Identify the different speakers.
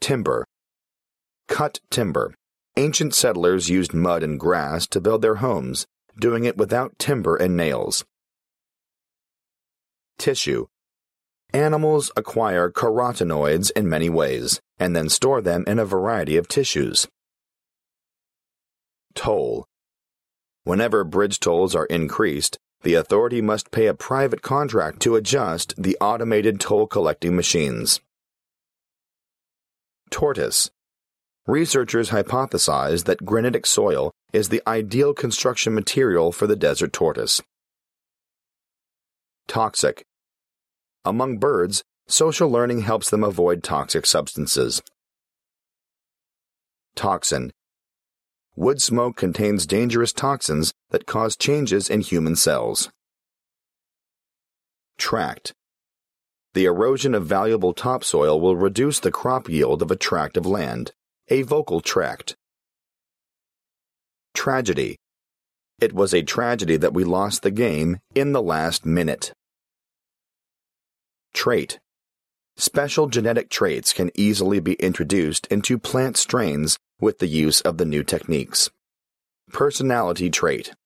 Speaker 1: Timber. Cut timber. Ancient settlers used mud and grass to build their homes, doing it without timber and nails. Tissue. Animals acquire carotenoids in many ways, and then store them in a variety of tissues. Toll. Whenever bridge tolls are increased, the authority must pay a private contract to adjust the automated toll-collecting machines. Tortoise. Researchers hypothesize that granitic soil is the ideal construction material for the desert tortoise. Toxic. Among birds, social learning helps them avoid toxic substances. Toxin. Wood smoke contains dangerous toxins that cause changes in human cells. Tract. The erosion of valuable topsoil will reduce the crop yield of a tract of land, a vocal tract. Tragedy. It was a tragedy that we lost the game in the last minute. Trait. Special genetic traits can easily be introduced into plant strains with the use of the new techniques. Personality trait.